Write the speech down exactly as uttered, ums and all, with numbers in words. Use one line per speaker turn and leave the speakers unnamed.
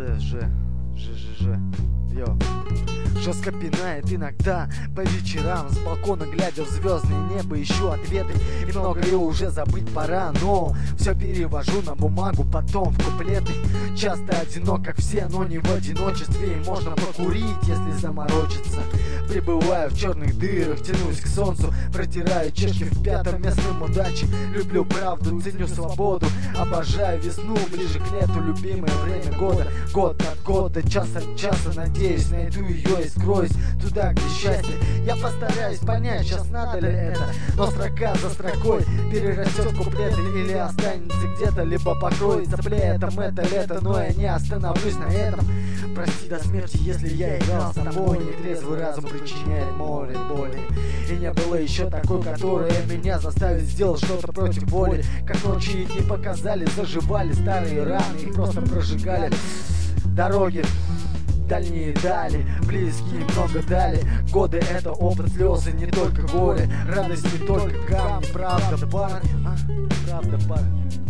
З, Ж, Ж, Ж, Ж, йо. Жестко пинает иногда по вечерам, с балкона глядя в звездное небо, ищу ответы, и многое уже забыть пора, но все перевожу на бумагу, потом в куплеты. Часто одинок, как все, но не в одиночестве, и можно покурить, если заморочиться. Пребываю в черных дырах, тянусь к солнцу, протираю чешки в пятом местном удачи. Люблю правду, ценю свободу, обожаю весну, ближе к лету, любимое время года. Год от года, час от часа, надеюсь, найду ее и скроюсь туда, где счастье. Я постараюсь понять, сейчас надо ли это, но строка за строкой перерастет в куплеты или останется где-то, либо покроется плетом это лето, но я не остановлюсь на этом. Прости до смерти, если я играл с тобой, нетрезвый разум причиняет море боли. И не было еще такой, которая меня заставит сделать что-то против воли. Как ночи и дни показали, заживали старые раны и просто прожигали дороги дальние дали, близкие много дали. Годы — это опыт, слезы, не только горе, радость не только камни. Правда, парни, а? Правда, парни.